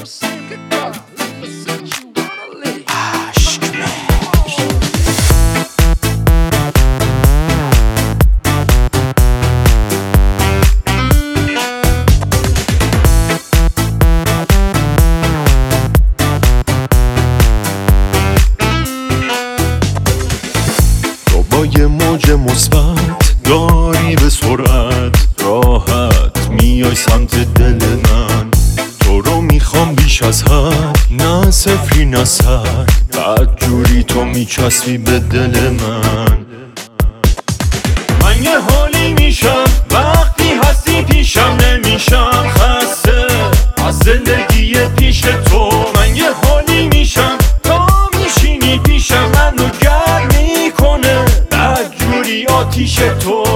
یه موج مثبت داری به سرعت راحت میای سمت دل من، تو رو میخوام بیش از حد، نه صفری نه صد، بعد جوری تو میچسبی به دل من یه حالی میشم وقتی هستی پیشم، نمیشم خسته از زندگی پیش تو. من یه حالی میشم تا میشینی پیشم، منو گرم میکنه بدجوری آتیش تو.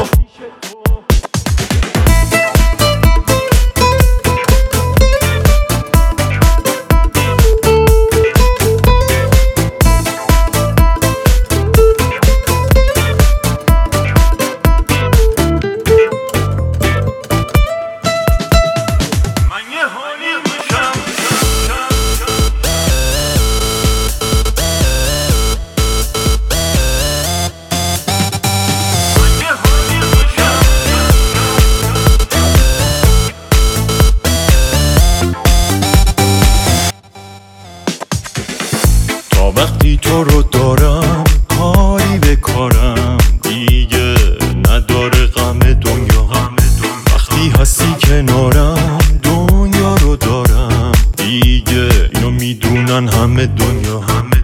وقتی تو رو دارم کاری به کارم دیگه نداره غم دنیا، وقتی هستی کنارم دنیا رو دارم دیگه، اینو میدونن همه دنیا.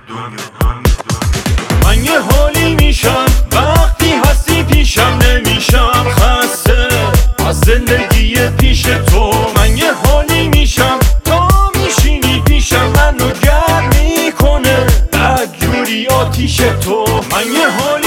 من یه حالی میشم وقتی هستی پیشم، نمیشم خسته از زندگی پیش تو. من یه حالی میشم تا میشینی پیشم، منو گرم میکنه بدجوری آتیش تو. من یه حالی